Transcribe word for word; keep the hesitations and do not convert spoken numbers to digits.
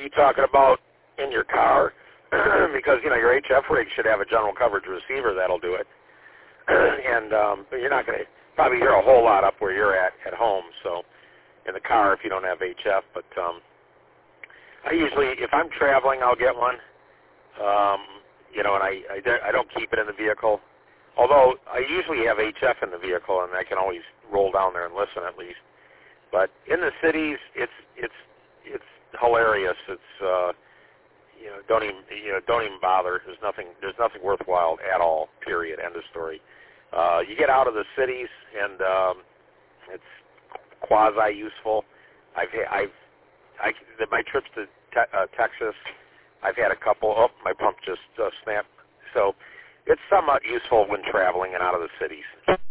you talking about in your car? Because, you know, your H F rig should have a general coverage receiver that'll do it. and um, but you're not going to probably hear a whole lot up where you're at at home, so in the car if you don't have H F. But um, I usually, if I'm traveling, I'll get one. Um, you know, and I, I, I don't keep it in the vehicle. Although I usually have H F in the vehicle, and I can always roll down there and listen at least. But in the cities, it's it's it's hilarious. It's uh, you know, don't even you know don't even bother. There's nothing there's nothing worthwhile at all. Period. End of story. Uh, you get out of the cities, and um, it's quasi useful. I've I've I my trips to te- uh, Texas. I've had a couple. Oh, my pump just uh, snapped. So it's somewhat useful when traveling and out of the cities.